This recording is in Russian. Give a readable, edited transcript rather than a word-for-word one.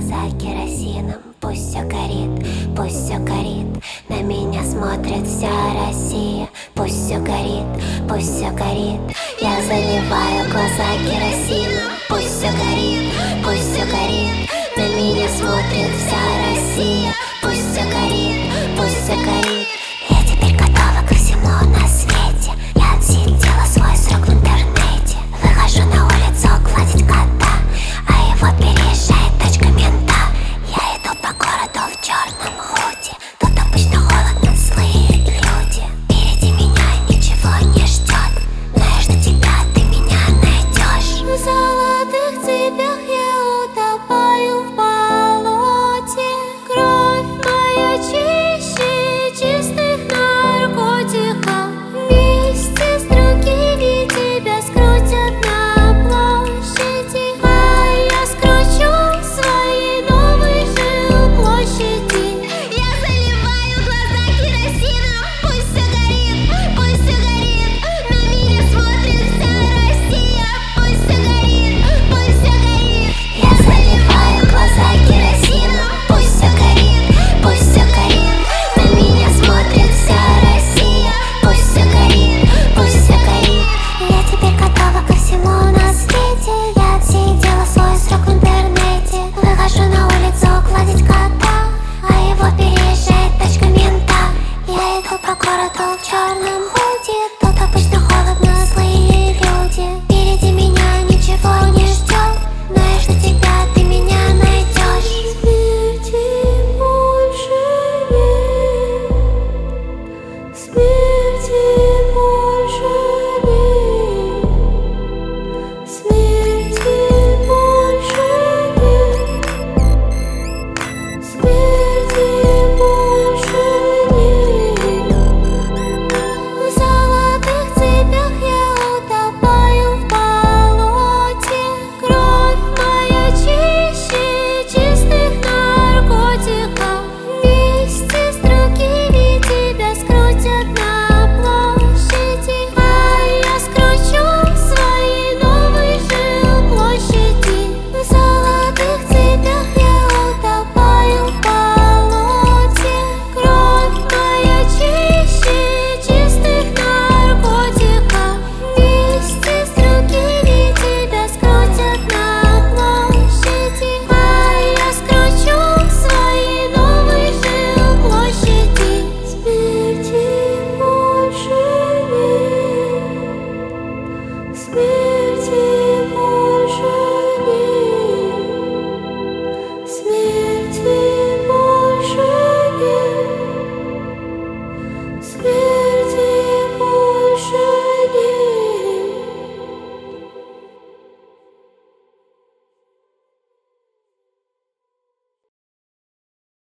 глаза керосином. Пусть все горит, пусть все горит. На меня смотрит вся Россия. Пусть все горит, пусть все горит. Я заливаю глаза керосином. Пусть все горит, пусть все горит. На меня смотрит вся Россия.